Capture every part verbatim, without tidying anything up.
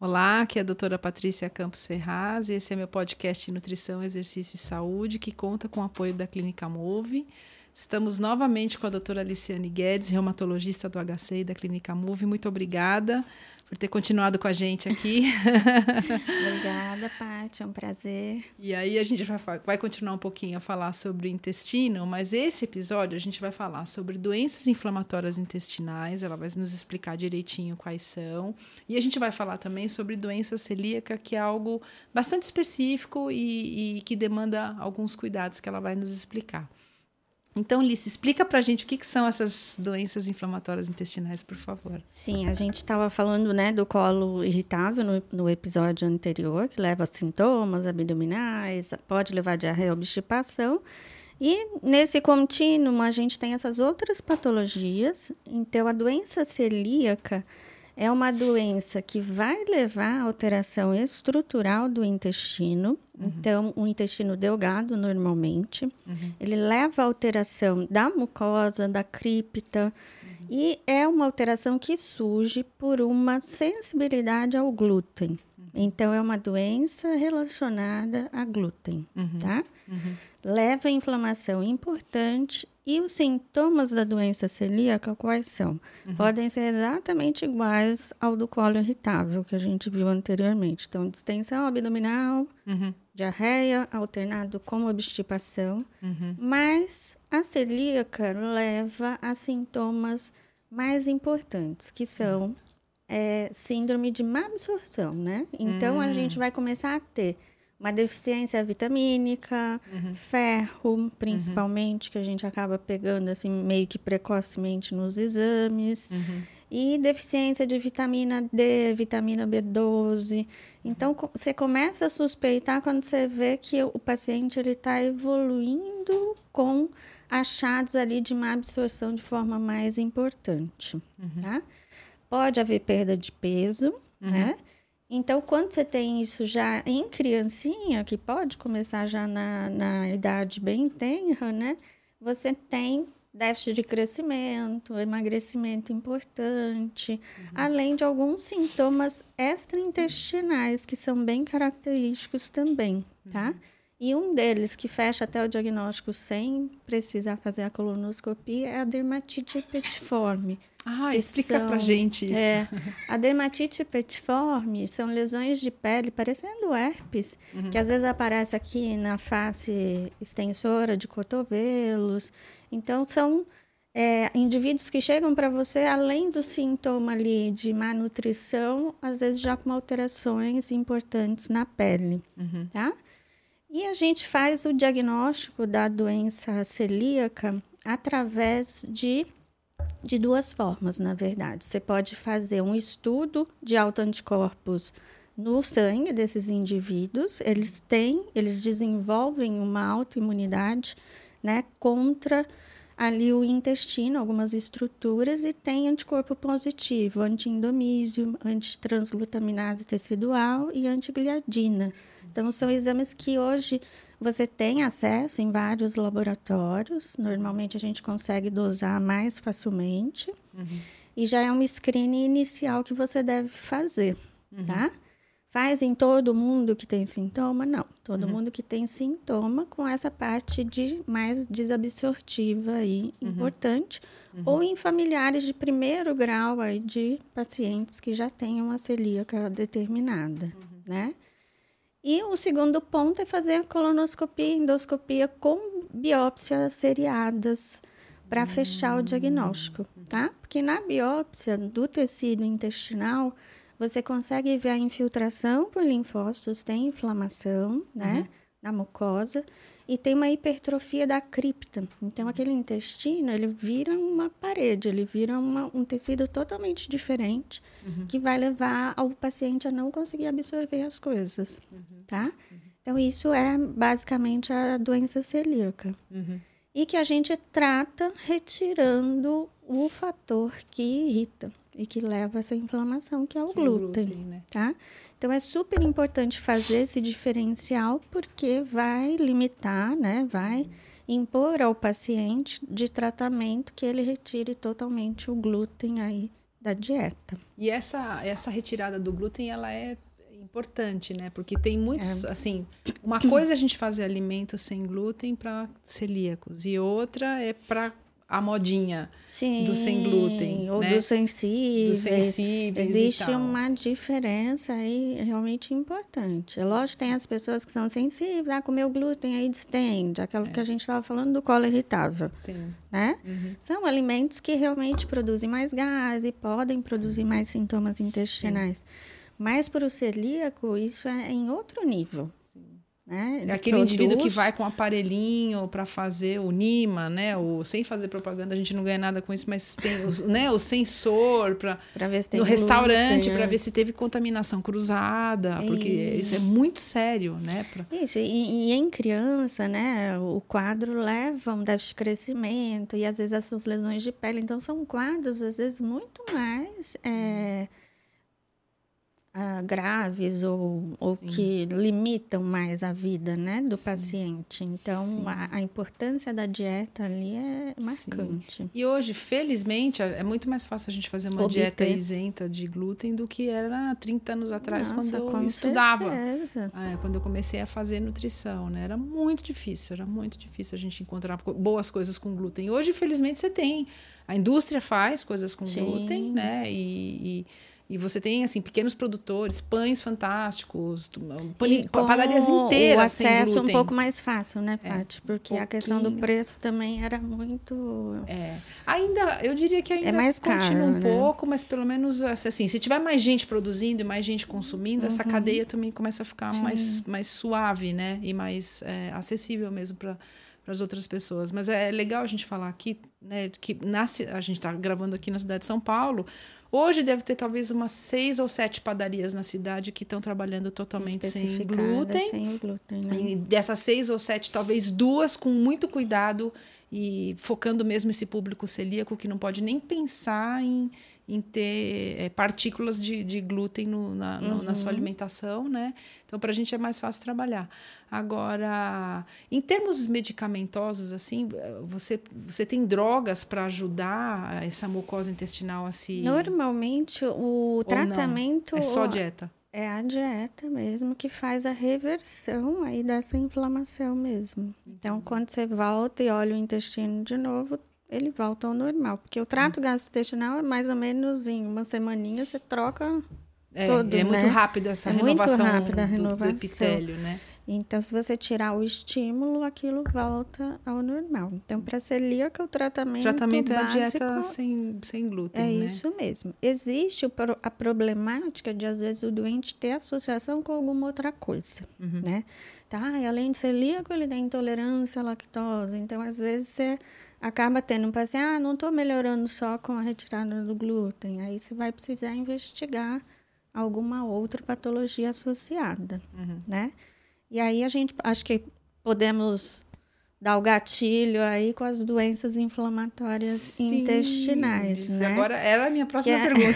Olá, aqui é a doutora Patrícia Campos Ferraz e esse é meu podcast Nutrição, Exercício e Saúde, que conta com o apoio da Clínica Move. Estamos novamente com a doutora Aliciane Guedes, reumatologista do H C e da Clínica Move. Muito obrigada por ter continuado com a gente aqui. Obrigada, Paty, é um prazer. E aí a gente vai, vai continuar um pouquinho a falar sobre o intestino, mas esse episódio a gente vai falar sobre doenças inflamatórias intestinais, ela vai nos explicar direitinho quais são, e a gente vai falar também sobre doença celíaca, que é algo bastante específico e, e que demanda alguns cuidados que ela vai nos explicar. Então, Lice, explica pra gente o que, que são essas doenças inflamatórias intestinais, por favor. Sim, a gente estava falando, né, do colo irritável no, no episódio anterior, que leva a sintomas abdominais, pode levar a diarreia ou obstipação. E nesse contínuo, a gente tem essas outras patologias. Então, a doença celíaca é uma doença que vai levar à alteração estrutural do intestino. Uhum. Então, o intestino delgado, normalmente, uhum. ele leva à alteração da mucosa, da cripta, uhum. e é uma alteração que surge por uma sensibilidade ao glúten. Uhum. Então, é uma doença relacionada a glúten, uhum. tá? Uhum. Leva a inflamação importante. E os sintomas da doença celíaca, quais são? Uhum. Podem ser exatamente iguais ao do colo irritável, que a gente viu anteriormente. Então, distensão abdominal, uhum. diarreia, alternado com obstipação. Uhum. Mas a celíaca leva a sintomas mais importantes, que são uhum. é, síndrome de má absorção, né? Então, uhum. a gente vai começar a ter uma deficiência vitamínica, uhum. ferro, principalmente, uhum. que a gente acaba pegando assim meio que precocemente nos exames. Uhum. E deficiência de vitamina D, vitamina B doze. Então, você começa a suspeitar quando você vê que o paciente está evoluindo com achados ali de má absorção de forma mais importante. Uhum. Tá? Pode haver perda de peso, uhum. né? Então, quando você tem isso já em criancinha, que pode começar já na, na idade bem tenra, né? Você tem déficit de crescimento, emagrecimento importante, uhum. além de alguns sintomas extraintestinais, que são bem característicos também, tá? Uhum. E um deles, que fecha até o diagnóstico sem precisar fazer a colonoscopia, é a dermatite herpetiforme. Ah, explica são, pra gente isso. É, a dermatite herpetiforme são lesões de pele parecendo herpes, uhum. que às vezes aparece aqui na face extensora de cotovelos. Então, são é, indivíduos que chegam para você, além do sintoma ali de má nutrição, às vezes já com alterações importantes na pele, uhum. tá? E a gente faz o diagnóstico da doença celíaca através de... de duas formas, na verdade. Você pode fazer um estudo de autoanticorpos no sangue desses indivíduos. Eles têm, eles desenvolvem uma autoimunidade, né, contra ali o intestino, algumas estruturas, e tem anticorpo positivo, anti-indomísio, antitransglutaminase tecidual e antigliadina. Então, são exames que hoje você tem acesso em vários laboratórios. Normalmente, a gente consegue dosar mais facilmente. Uhum. E já é um screening inicial que você deve fazer, uhum. tá? Faz em todo mundo que tem sintoma? Não. Todo uhum. mundo que tem sintoma com essa parte de mais desabsortiva aí, uhum. importante. Uhum. Ou em familiares de primeiro grau aí de pacientes que já tenham a celíaca determinada, uhum. né? E o segundo ponto é fazer a colonoscopia e endoscopia com biópsias seriadas para hum. fechar o diagnóstico, tá? Porque na biópsia do tecido intestinal, você consegue ver a infiltração por linfócitos, tem inflamação, né? Uhum. Na mucosa, e tem uma hipertrofia da cripta. Então, aquele intestino, ele vira uma parede, ele vira uma, um tecido totalmente diferente, uhum. que vai levar o paciente a não conseguir absorver as coisas, uhum. tá? Uhum. Então, isso é basicamente a doença celíaca. Uhum. E que a gente trata retirando o fator que irrita e que leva a essa inflamação, que é o que glúten, glúten né? tá? Então, é super importante fazer esse diferencial, porque vai limitar, né? Vai impor ao paciente de tratamento que ele retire totalmente o glúten aí da dieta. E essa, essa retirada do glúten, ela é importante, né? Porque tem muitos, é. assim, uma coisa é a gente fazer alimentos sem glúten para celíacos e outra é para a modinha Sim, do sem glúten, ou né? dos sensíveis. Dos sensíveis Existe e tal. uma diferença aí realmente importante. É lógico, tem as pessoas que são sensíveis, ah, comeu glúten, aí distende, aquilo é. que a gente estava falando do colo irritável. Sim. Né? Uhum. São alimentos que realmente produzem mais gás e podem produzir mais sintomas intestinais. Sim. Mas para o celíaco, isso é em outro nível. Sim. Né? É aquele produz... indivíduo que vai com um aparelhinho para fazer o Nima, né? O, sem fazer propaganda, a gente não ganha nada com isso, mas tem o, né? o sensor para ver se tem no glúten, restaurante para é. ver se teve contaminação cruzada, porque e... isso é muito sério, né? Pra... Isso, e, e em criança, né? O quadro leva a um déficit de crescimento e às vezes essas lesões de pele, então são quadros às vezes muito mais é... Uh, graves ou, ou que limitam mais a vida, né, do Sim. paciente. Então, a, a importância da dieta ali é marcante. Sim. E hoje, felizmente, é muito mais fácil a gente fazer uma Obter. dieta isenta de glúten do que era há trinta anos atrás, Nossa, quando eu estudava. É, quando eu comecei a fazer nutrição, né? Era muito difícil, era muito difícil a gente encontrar boas coisas com glúten. Hoje, felizmente, você tem. A indústria faz coisas com Sim. glúten, né? E... e E você tem, assim, pequenos produtores, pães fantásticos, pani, padarias inteiras o acesso sem glúten. Um pouco mais fácil, né, Paty? É, Porque um a questão do preço também era muito... É. Ainda, eu diria que ainda é mais continua caro, um né? pouco, mas pelo menos, assim, se tiver mais gente produzindo e mais gente consumindo, uhum. essa cadeia também começa a ficar mais, mais suave, né? E mais é, acessível mesmo para para as outras pessoas. Mas é legal a gente falar aqui, né, que nasce, a gente está gravando aqui na cidade de São Paulo. Hoje deve ter talvez umas seis ou sete padarias na cidade que estão trabalhando totalmente sem glúten. Sem glúten, né? E dessas seis ou sete, talvez duas com muito cuidado e focando mesmo esse público celíaco que não pode nem pensar em, em ter é, partículas de, de glúten no, na, no, uhum. na sua alimentação, né? Então, para a gente é mais fácil trabalhar. Agora, em termos medicamentosos, assim, você, você tem drogas para ajudar essa mucosa intestinal a se... Normalmente, o tratamento... É só dieta? É a dieta mesmo que faz a reversão aí dessa inflamação mesmo. Então, quando você volta e olha o intestino de novo, ele volta ao normal. Porque o trato hum. gastrointestinal é mais ou menos em uma semaninha, você troca é, todo, é né? muito rápido essa é renovação, muito rápida a renovação do, do epitélio, né? Então, se você tirar o estímulo, aquilo volta ao normal. Então, para celíaca, o tratamento O tratamento básico, é a dieta sem, sem glúten, é né? isso mesmo. Existe a problemática de, às vezes, o doente ter associação com alguma outra coisa, uhum. né? Tá, além de celíaco, ele tem intolerância à lactose. Então, às vezes, você acaba tendo um paciente, ah, não estou melhorando só com a retirada do glúten. Aí, você vai precisar investigar alguma outra patologia associada, uhum. né? E aí a gente, acho que podemos dar o gatilho aí com as doenças inflamatórias Sim, intestinais, isso. né? Agora, era a minha próxima que pergunta.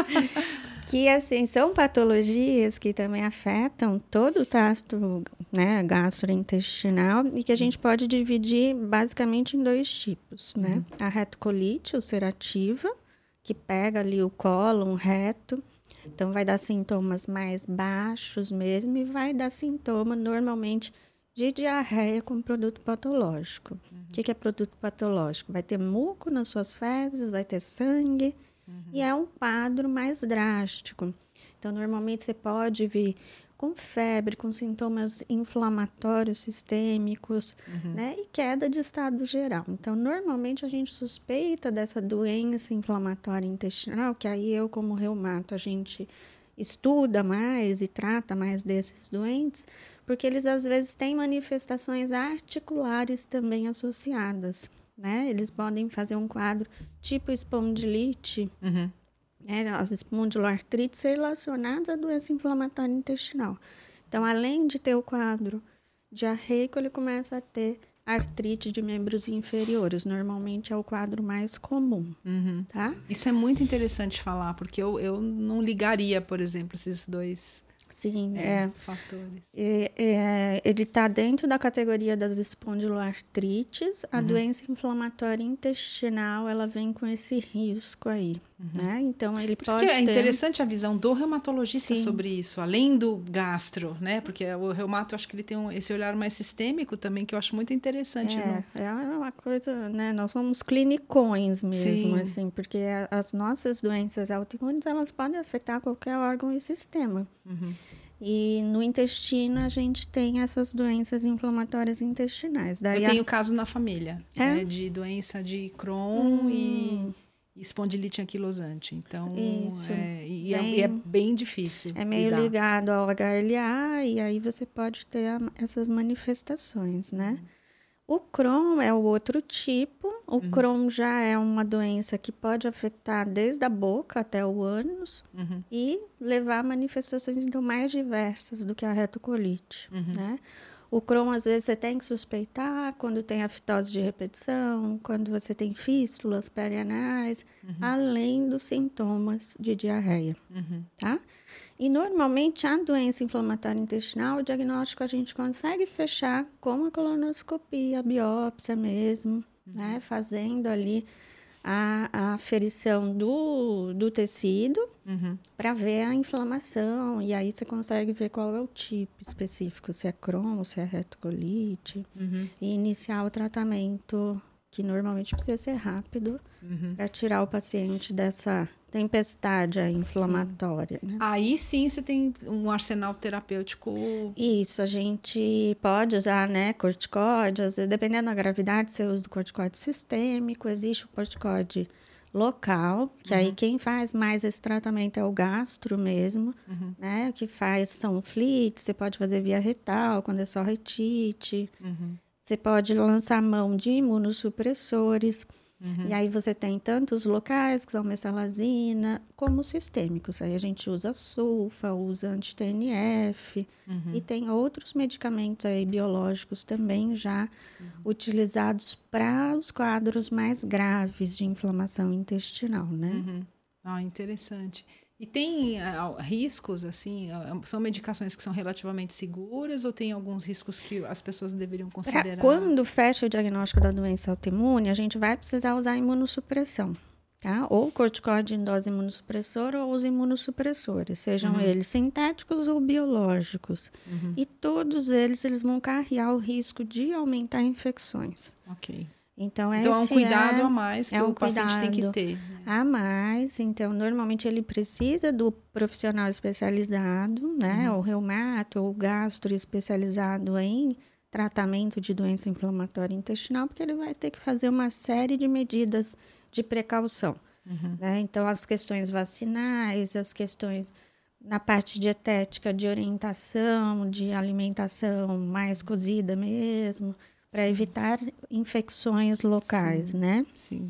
É, que, assim, são patologias que também afetam todo o trato, né, gastrointestinal e que a gente pode dividir basicamente em dois tipos, né? Uhum. A retocolite ulcerativa, que pega ali o cólon, o reto. Então, vai dar sintomas mais baixos mesmo e vai dar sintoma, normalmente, de diarreia com produto patológico. Uhum. O que, que é produto patológico? Vai ter muco nas suas fezes, vai ter sangue, uhum. e é um quadro mais drástico. Então, normalmente, você pode vir com febre, com sintomas inflamatórios sistêmicos, uhum. né? E queda de estado geral. Então, normalmente, a gente suspeita dessa doença inflamatória intestinal, que aí eu, como reumato, a gente estuda mais e trata mais desses doentes, porque eles, às vezes, têm manifestações articulares também associadas, né? Eles podem fazer um quadro tipo espondilite, uhum. É, as espondiloartrites relacionadas à doença inflamatória intestinal. Então, além de ter o quadro diarreico, ele começa a ter artrite de membros inferiores. Normalmente é o quadro mais comum, uhum. tá? Isso é muito interessante falar, porque eu, eu não ligaria, por exemplo, esses dois Sim, é, é. fatores. É, é, ele está dentro da categoria das espondiloartrites. A uhum. doença inflamatória intestinal, ela vem com esse risco aí, uhum. né? Então, ele Por pode isso que é ter... interessante a visão do reumatologista Sim. sobre isso, além do gastro, né? Porque o reumato, eu acho que ele tem um, esse olhar mais sistêmico também, que eu acho muito interessante. É, no... é uma coisa, né? Nós somos clinicões mesmo, Sim. assim, porque as nossas doenças autoimunes, elas podem afetar qualquer órgão e sistema. Uhum. E no intestino a gente tem essas doenças inflamatórias intestinais. Daí eu tenho a... caso na família, é? né, de doença de Crohn hum. e, e espondilite anquilosante. Então, Isso. É, e, bem, é, e é bem difícil. É meio lidar. ligado ao H L A e aí você pode ter a, essas manifestações, né? Hum. O Crohn é o outro tipo. O uhum. Crohn já é uma doença que pode afetar desde a boca até o ânus uhum. e levar a manifestações então, mais diversas do que a retocolite, uhum. né? O Crohn, às vezes, você tem que suspeitar quando tem a fitose de repetição, quando você tem fístulas perianais, uhum. além dos sintomas de diarreia, uhum. tá? E, normalmente, a doença inflamatória intestinal, o diagnóstico a gente consegue fechar com a colonoscopia, a biópsia mesmo, uhum. né? Fazendo ali a, a aferição do, do tecido uhum. para ver a inflamação. E aí você consegue ver qual é o tipo específico, se é Crohn, se é retocolite. Uhum. E iniciar o tratamento, que normalmente precisa ser rápido, uhum. para tirar o paciente dessa tempestade inflamatória. Sim. Né? Aí sim você tem um arsenal terapêutico. Isso, a gente pode usar, né, corticóides, dependendo da gravidade, você usa o corticóide sistêmico, existe o corticóide local, que uhum. aí quem faz mais esse tratamento é o gastro mesmo, uhum. né, o que faz são flits, você pode fazer via retal, quando é só retite, uhum. você pode lançar mão de imunossupressores. Uhum. E aí você tem tanto os locais, que são mesalazina, como os sistêmicos. Aí a gente usa sulfa, usa anti-T N F uhum. e tem outros medicamentos aí biológicos também já uhum. utilizados para os quadros mais graves de inflamação intestinal, né? Uhum. Ah, interessante. E tem uh, riscos, assim, uh, são medicações que são relativamente seguras ou tem alguns riscos que as pessoas deveriam considerar? Pra quando fecha o diagnóstico da doença autoimune, a gente vai precisar usar imunossupressão, tá? Ou corticoide em dose imunossupressora ou os imunossupressores, sejam uhum. eles sintéticos ou biológicos. Uhum. E todos eles, eles vão carregar o risco de aumentar infecções. Ok. Então, então esse é um cuidado é, a mais que é um o paciente tem que ter. Né? A mais, então, normalmente ele precisa do profissional especializado, né? Uhum. O reumato ou o gastro especializado em tratamento de doença inflamatória intestinal, porque ele vai ter que fazer uma série de medidas de precaução. Uhum. Né? Então, as questões vacinais, as questões na parte dietética de orientação, de alimentação mais cozida mesmo, para evitar infecções locais, Sim. né? Sim.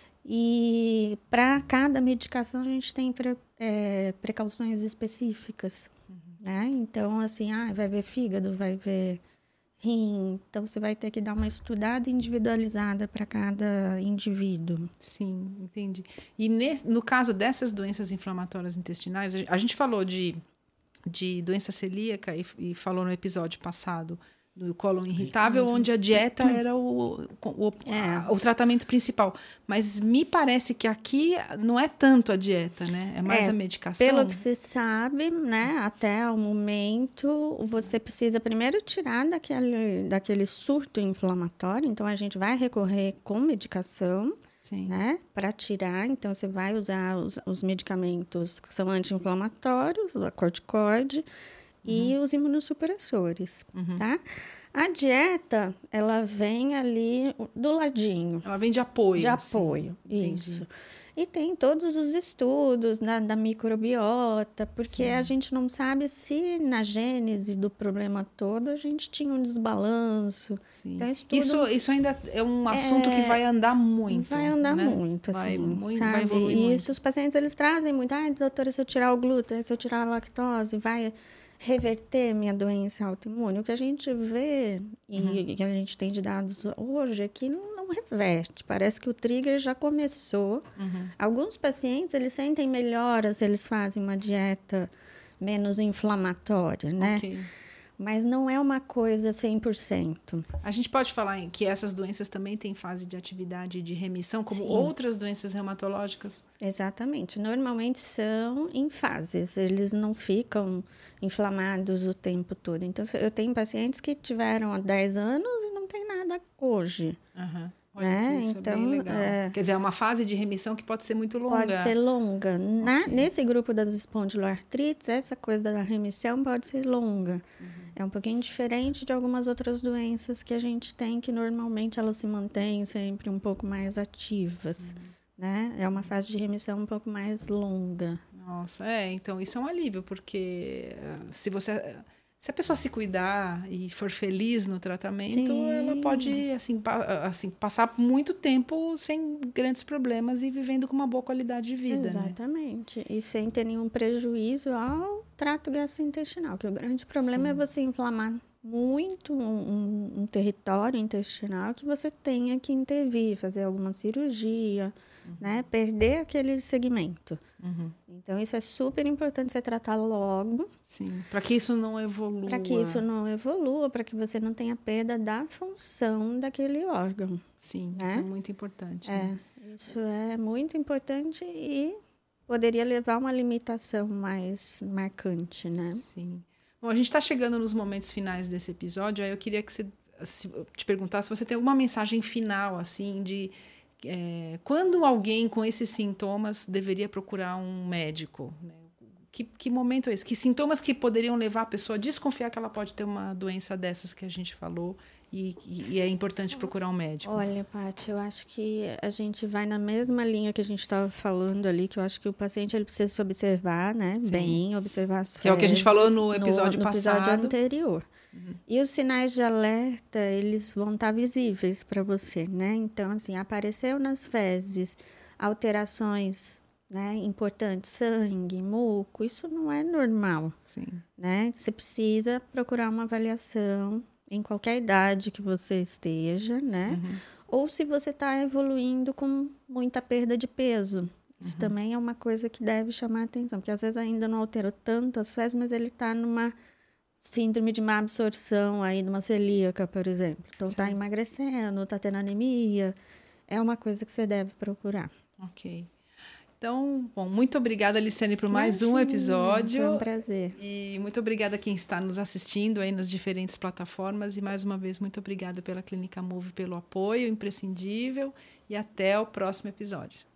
E para cada medicação a gente tem pre, é, precauções específicas, uhum. né? Então, assim, ah, vai ver fígado, vai ver rim. Então, você vai ter que dar uma estudada individualizada para cada indivíduo. Sim, entendi. E nesse, no caso dessas doenças inflamatórias intestinais, a gente falou de, de doença celíaca e, e falou no episódio passado do cólon irritável, onde a dieta era o, o, é. a, o tratamento principal. Mas me parece que aqui não é tanto a dieta, né? É mais é, a medicação. Pelo que se sabe, né, até o momento, você precisa primeiro tirar daquele, daquele surto inflamatório. Então, a gente vai recorrer com medicação, Sim. né, para tirar. Então, você vai usar os, os medicamentos que são anti-inflamatórios, o corticoide, e uhum. os imunossupressores, uhum. tá? A dieta, ela vem ali do ladinho. Ela vem de apoio. De assim. apoio, isso. E tem todos os estudos da, da microbiota, porque Sim. a gente não sabe se na gênese do problema todo a gente tinha um desbalanço. Sim. Então, estudo, isso, isso ainda é um assunto é, que vai andar muito. Vai andar né? muito, vai assim, muito, sabe? vai evoluir e muito. isso os pacientes, eles trazem muito. Ah, doutora, se eu tirar o glúten, se eu tirar a lactose, vai reverter minha doença autoimune. O que a gente vê e uhum. que a gente tem de dados hoje é que não, não reverte. Parece que o trigger já começou. Uhum. Alguns pacientes, eles sentem melhoras, eles fazem uma dieta menos inflamatória, né? Ok. Mas não é uma coisa cem por cento. A gente pode falar em que essas doenças também têm fase de atividade de remissão, como Sim. outras doenças reumatológicas? Exatamente. Normalmente são em fases, eles não ficam inflamados o tempo todo. Então, eu tenho pacientes que tiveram há dez anos e não tem nada hoje. Uhum. Olha, Né? isso Então, é bem legal. é... Quer dizer, é uma fase de remissão que pode ser muito longa. Pode ser longa. Na, Okay. Nesse grupo das espondiloartrites, essa coisa da remissão pode ser longa. Uhum. É um pouquinho diferente de algumas outras doenças que a gente tem, que normalmente elas se mantêm sempre um pouco mais ativas. Uhum. Né? É uma fase de remissão um pouco mais longa. Nossa, é. Então, isso é um alívio, porque se você... Se a pessoa se cuidar e for feliz no tratamento, Sim. ela pode assim, pa, assim, passar muito tempo sem grandes problemas e vivendo com uma boa qualidade de vida. Exatamente. Né? E sem ter nenhum prejuízo ao trato gastrointestinal, que o grande problema Sim. é você inflamar muito um, um território intestinal que você tenha que intervir, fazer alguma cirurgia, uhum. né? Perder aquele segmento. Uhum. Então, isso é super importante você tratar logo. Sim, para que isso não evolua. Para que isso não evolua, para que você não tenha perda da função daquele órgão. Sim, né? Isso é muito importante. É, né? Isso é muito importante e poderia levar a uma limitação mais marcante, né? Sim. Bom, a gente está chegando nos momentos finais desse episódio, aí eu queria que você se, te perguntasse se você tem alguma mensagem final, assim, de é, quando alguém com esses sintomas deveria procurar um médico, né? Que, que momento é esse? Que sintomas que poderiam levar a pessoa a desconfiar que ela pode ter uma doença dessas que a gente falou e, e, e é importante procurar um médico? Olha, Paty, eu acho que a gente vai na mesma linha que a gente estava falando ali, que eu acho que o paciente ele precisa se observar, né? Sim. Bem, observar as Que é o que a gente falou no episódio no, no passado. episódio anterior. Uhum. E os sinais de alerta, eles vão estar visíveis para você, né? Então, assim, apareceu nas fezes alterações, né, importante, sangue, muco, isso não é normal. Sim. Né? Você precisa procurar uma avaliação em qualquer idade que você esteja, né? Uhum. Ou se você está evoluindo com muita perda de peso. Isso uhum. também é uma coisa que deve chamar a atenção, porque às vezes ainda não alterou tanto as fezes, mas ele está numa síndrome de má absorção aí, de uma celíaca, por exemplo. Então, está emagrecendo, está tendo anemia. É uma coisa que você deve procurar. Ok. Então, bom, muito obrigada, Liciane, por mais Imagina, um episódio. Foi um prazer. E muito obrigada a quem está nos assistindo aí nas diferentes plataformas. E mais uma vez, muito obrigada pela Clínica Move pelo apoio imprescindível. E até o próximo episódio.